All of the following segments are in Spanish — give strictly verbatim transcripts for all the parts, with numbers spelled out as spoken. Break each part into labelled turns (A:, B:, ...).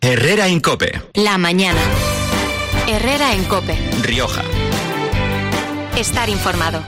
A: Herrera en COPE.
B: La mañana. Herrera en COPE.
A: Rioja.
B: Estar informado.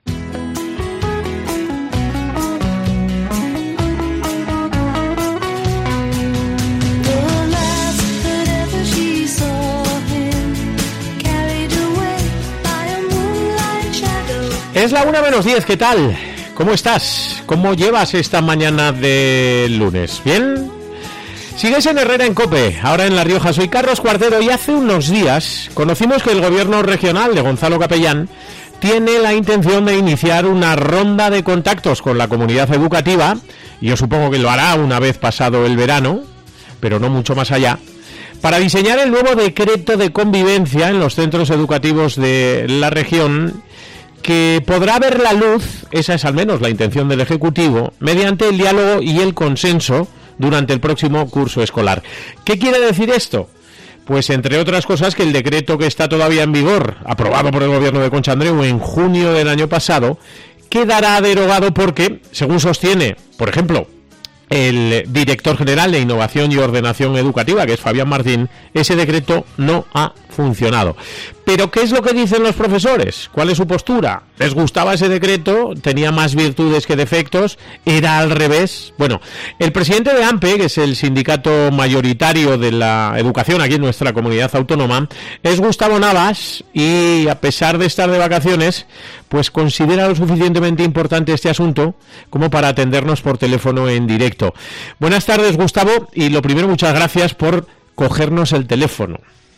C: Es la una menos diez, ¿qué tal? ¿Cómo estás? ¿Cómo llevas esta mañana de lunes? ¿Bien? Sigues en Herrera en COPE, ahora en La Rioja. Soy Carlos Cuartero y hace unos días conocimos que el gobierno regional de Gonzalo Capellán tiene la intención de iniciar una ronda de contactos con la comunidad educativa. Yo supongo que lo hará una vez pasado el verano, pero no mucho más allá, para diseñar el nuevo decreto de convivencia en los centros educativos de la región, que podrá ver la luz, esa es al menos la intención del Ejecutivo, mediante el diálogo y el consenso durante el próximo curso escolar. ¿Qué quiere decir esto? Pues entre otras cosas que el decreto que está todavía en vigor, aprobado por el gobierno de Concha Andreu en junio del año pasado, quedará derogado porque, según sostiene, por ejemplo, el director general de Innovación y Ordenación Educativa, que es Fabián Martín, ese decreto no ha funcionado. ¿Pero qué es lo que dicen los profesores? ¿Cuál es su postura? ¿Les gustaba ese decreto? ¿Tenía más virtudes que defectos? ¿Era al revés? Bueno, el presidente de AMPE, que es el sindicato mayoritario de la educación aquí en nuestra comunidad autónoma, es Gustavo Navas, y a pesar de estar de vacaciones, pues considera lo suficientemente importante este asunto como para atendernos por teléfono en directo. Buenas tardes, Gustavo, y lo primero, muchas gracias por cogernos el teléfono.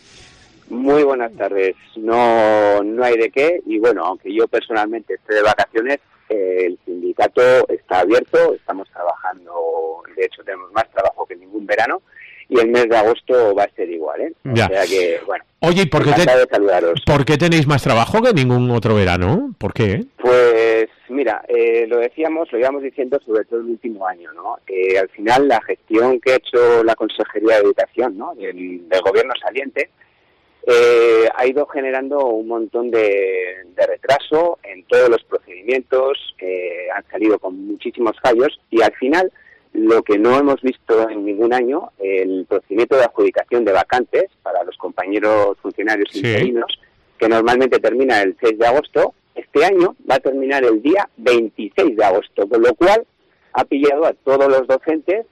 D: Muy buenas tardes. No, no hay de qué, y bueno, aunque yo personalmente esté de vacaciones, eh, el sindicato está abierto, estamos trabajando, de hecho tenemos más trabajo que ningún verano, y el mes de agosto va a ser igual, ¿eh?
C: Ya.
D: O sea que, bueno,
C: oye, ¿y por qué, te...
D: de saludaros.
C: ¿por qué tenéis más trabajo que ningún otro verano? ¿Por qué?
D: Pues mira, eh, lo decíamos, lo íbamos diciendo sobre todo el último año, ¿no? Eh, al final la gestión que ha hecho la Consejería de Educación, ¿no?, del, del gobierno saliente, Eh, ha ido generando un montón de, de retraso en todos los procedimientos, que han salido con muchísimos fallos, y al final lo que no hemos visto en ningún año, el procedimiento de adjudicación de vacantes para los compañeros funcionarios
C: Sí.
D: interinos, que normalmente termina el seis de agosto, este año va a terminar el día veintiséis de agosto, con lo cual ha pillado a todos los docentes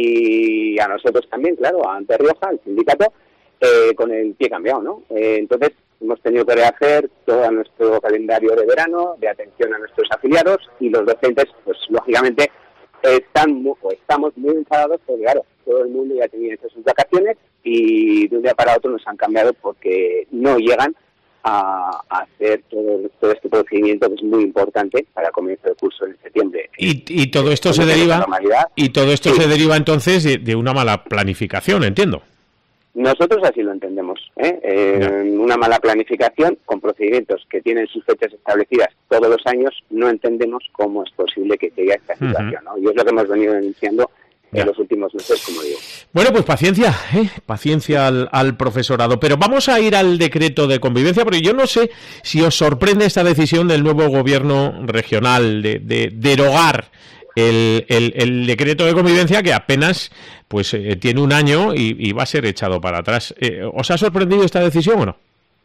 D: y a nosotros también, claro, a AMPE Rioja, al sindicato, Eh, con el pie cambiado, ¿no? Eh, entonces hemos tenido que rehacer todo nuestro calendario de verano, de atención a nuestros afiliados, y los docentes, pues lógicamente, están muy, o estamos muy enfadados porque, claro, todo el mundo ya tenía hecho sus vacaciones y de un día para otro nos han cambiado porque no llegan a, a hacer todo, todo este procedimiento que es muy importante para comienzo del curso en septiembre.
C: Y, y todo esto se deriva y todo esto sí. se deriva entonces de, de una mala planificación, entiendo.
D: Nosotros así lo entendemos, ¿eh? Eh, una mala planificación con procedimientos que tienen sus fechas establecidas todos los años. No entendemos cómo es posible que llegue a esta situación, ¿no? Y es lo que hemos venido denunciando en los últimos meses, como digo.
C: Bueno, pues paciencia, ¿eh? paciencia al, al profesorado. Pero vamos a ir al decreto de convivencia, porque yo no sé si os sorprende esta decisión del nuevo gobierno regional de, de derogar El, el, el decreto de convivencia, que apenas pues eh, tiene un año y, y va a ser echado para atrás. Eh, ¿Os ha sorprendido esta decisión o no?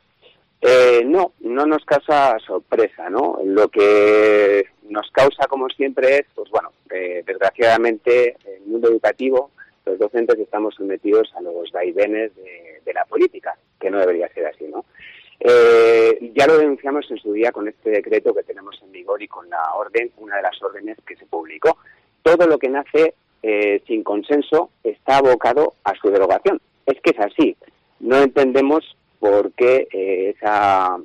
D: Eh, no, no nos causa sorpresa, ¿no? Lo que nos causa, como siempre, es, pues bueno, eh, desgraciadamente, en el mundo educativo, los docentes estamos sometidos a los vaivenes de, de la política, que no debería ser así, ¿no? Eh, ya lo denunciamos en su día con este decreto que tenemos en vigor y con la orden, una de las órdenes que se publicó. Todo lo que nace eh, sin consenso está abocado a su derogación. Es que es así. No entendemos por qué eh, esa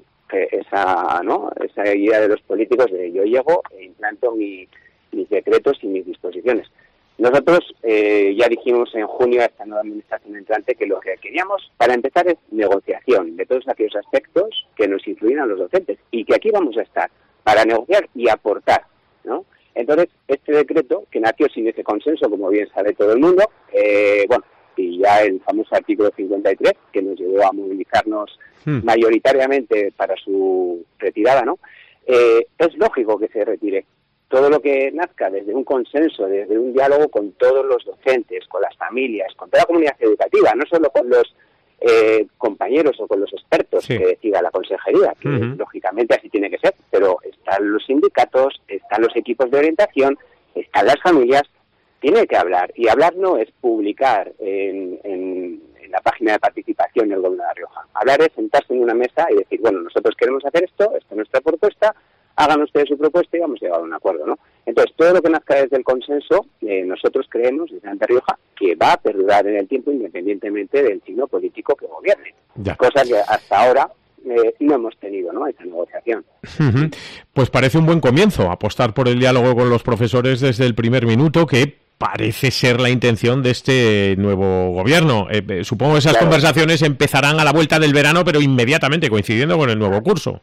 D: esa no esa idea de los políticos de yo llego e implanto mi, mis decretos y mis disposiciones. Nosotros eh, ya dijimos en junio a esta nueva administración entrante que lo que queríamos, para empezar, es negociación de todos aquellos aspectos que nos influyen a los docentes, y que aquí vamos a estar para negociar y aportar, ¿no? Entonces, este decreto, que nació sin ese consenso, como bien sabe todo el mundo, eh, bueno, y ya el famoso artículo cincuenta y tres, que nos llevó a movilizarnos hmm. mayoritariamente para su retirada, ¿no? Eh, es lógico que se retire. todo lo que nazca desde un consenso, desde un diálogo con todos los docentes, con las familias, con toda la comunidad educativa, no solo con los eh, compañeros o con los expertos sí. que decida la consejería, que uh-huh. lógicamente así tiene que ser, pero están los sindicatos, están los equipos de orientación, están las familias, tiene que hablar. Y hablar no es publicar en, en, en la página de participación del Gobierno de La Rioja. Hablar es sentarse en una mesa y decir, bueno, nosotros queremos hacer esto, esta es nuestra propuesta, hagan ustedes su propuesta y vamos a llegar a un acuerdo, ¿no? Entonces, todo lo que nazca desde el consenso, eh, nosotros creemos, desde Ante Rioja, que va a perdurar en el tiempo independientemente del signo político que gobierne. Ya. Cosa que hasta ahora eh, no hemos tenido, ¿no?, esa negociación.
C: Uh-huh. Pues parece un buen comienzo, apostar por el diálogo con los profesores desde el primer minuto, que parece ser la intención de este nuevo gobierno. Eh, eh, supongo que esas claro. conversaciones empezarán a la vuelta del verano, pero inmediatamente, coincidiendo con el nuevo curso.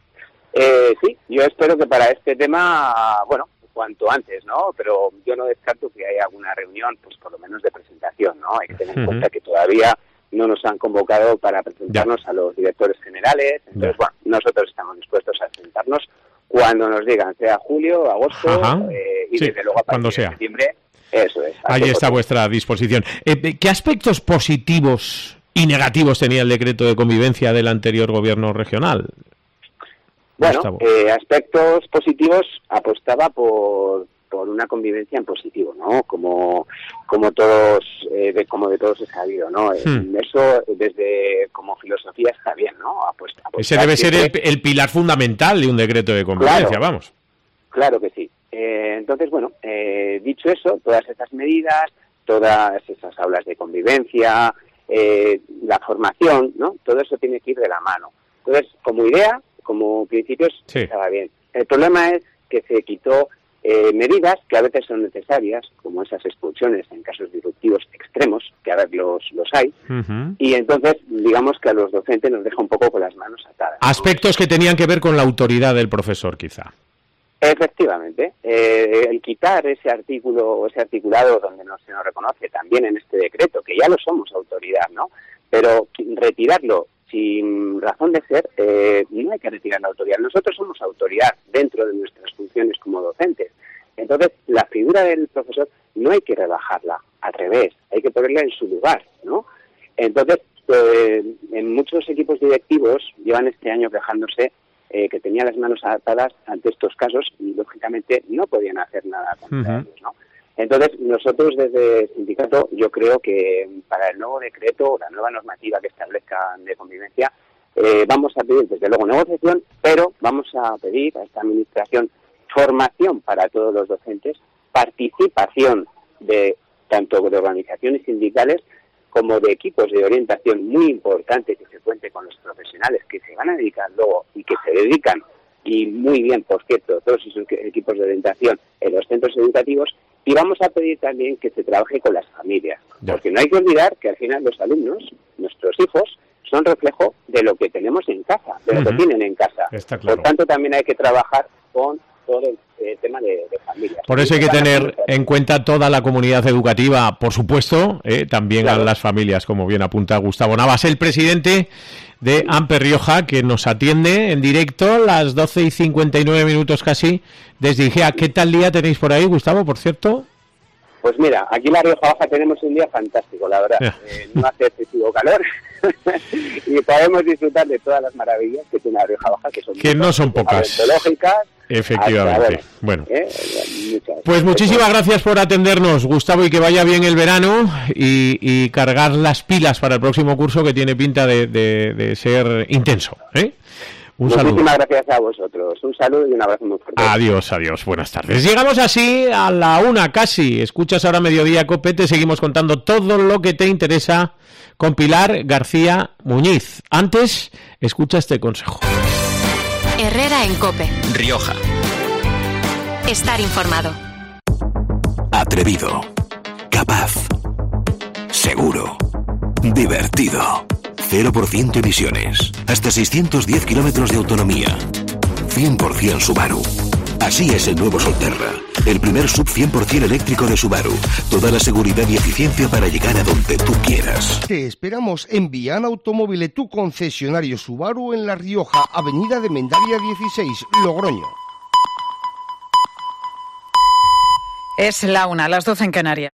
D: Eh, sí, yo espero que para este tema, bueno, cuanto antes, ¿no? Pero yo no descarto que haya alguna reunión, pues por lo menos de presentación, ¿no? Hay que tener en uh-huh. cuenta que todavía no nos han convocado para presentarnos ya. a los directores generales. Entonces, ya. bueno, nosotros estamos dispuestos a sentarnos cuando nos digan, sea julio, agosto, eh, y sí, desde luego a partir de septiembre, eso es.
C: Ahí está vuestra disposición. Eh, ¿Qué aspectos positivos y negativos tenía el decreto de convivencia del anterior gobierno regional?
D: Bueno, eh, aspectos positivos, apostaba por por una convivencia en positivo, ¿no? Como como todos eh, de como de todos he sabido, ¿no? Hmm. Eso desde como filosofía está bien, ¿no? Apuesta,
C: Ese debe ser el, el pilar fundamental de un decreto de convivencia, claro, vamos.
D: Claro que sí. Eh, entonces, bueno, eh, dicho eso, todas esas medidas, todas esas aulas de convivencia, eh, la formación, ¿no? Todo eso tiene que ir de la mano. Entonces, como idea, como principios, sí. estaba bien. El problema es que se quitó eh, medidas que a veces son necesarias, como esas expulsiones en casos disruptivos extremos, que ahora los, los hay, uh-huh. y entonces, digamos que a los docentes nos deja un poco con las manos atadas.
C: Aspectos que tenían que ver con la autoridad del profesor, quizá.
D: Efectivamente. Eh, el quitar ese artículo o ese articulado donde no se nos reconoce también en este decreto, que ya lo somos autoridad, ¿no? Pero retirarlo sin razón de ser, eh, no hay que retirar la autoridad. Nosotros somos autoridad dentro de nuestras funciones como docentes. Entonces, la figura del profesor no hay que rebajarla, al revés, hay que ponerla en su lugar, ¿no? Entonces, eh, en muchos equipos directivos llevan este año quejándose eh, que tenían las manos atadas ante estos casos y, lógicamente, no podían hacer nada contra uh-huh. ellos, ¿no? Entonces, nosotros desde el sindicato, yo creo que para el nuevo decreto, la nueva normativa que establezca de convivencia, eh, vamos a pedir, desde luego, negociación, pero vamos a pedir a esta administración formación para todos los docentes, participación de tanto de organizaciones sindicales como de equipos de orientación muy importantes, que se cuente con los profesionales que se van a dedicar luego y que se dedican, y muy bien, por cierto, todos esos equipos de orientación en los centros educativos. Y vamos a pedir también que se trabaje con las familias, ya. porque no hay que olvidar que al final los alumnos, nuestros hijos, son reflejo de lo que tenemos en casa, de lo uh-huh. que tienen en casa.
C: Está claro.
D: Por tanto, también hay que trabajar con todo el eh, tema de, de familias.
C: Por eso hay que tener en cuenta toda la comunidad educativa, por supuesto, eh, también claro. a las familias, como bien apunta Gustavo Navas, el presidente de AMPE Rioja, que nos atiende en directo las doce y cincuenta y nueve minutos casi desde Igea. ¿Qué tal día tenéis por ahí, Gustavo, por cierto?
D: Pues mira, aquí en La Rioja Baja tenemos un día fantástico, la verdad. Eh, no hace excesivo calor y podemos disfrutar de todas las maravillas que tiene La Rioja Baja, que son,
C: que no son pocas. Efectivamente. Hasta, bueno, bueno. Eh, pues muchísimas gracias por atendernos, Gustavo, y que vaya bien el verano y, y cargar las pilas para el próximo curso, que tiene pinta de, de, de ser intenso, ¿eh? Un
D: Muchísimas
C: saludo.
D: gracias a vosotros. Un saludo y un abrazo muy fuerte.
C: Adiós, adiós. Buenas tardes. Llegamos así a la una casi. Escuchas ahora Mediodía Cope. Te seguimos contando todo lo que te interesa con Pilar García Muñiz. Antes, escucha este consejo.
B: Herrera en Cope.
A: Rioja.
B: Estar informado.
A: Atrevido. Capaz. Seguro. Divertido. cero por ciento emisiones. Hasta seiscientos diez kilómetros de autonomía. cien por ciento Subaru. Así es el nuevo Solterra. El primer sub cien por ciento eléctrico de Subaru. Toda la seguridad y eficiencia para llegar a donde tú quieras.
E: Te esperamos en Viana Automóvil, tu concesionario Subaru en La Rioja, Avenida de Mendaria dieciséis, Logroño.
F: Es la una, las doce en Canarias.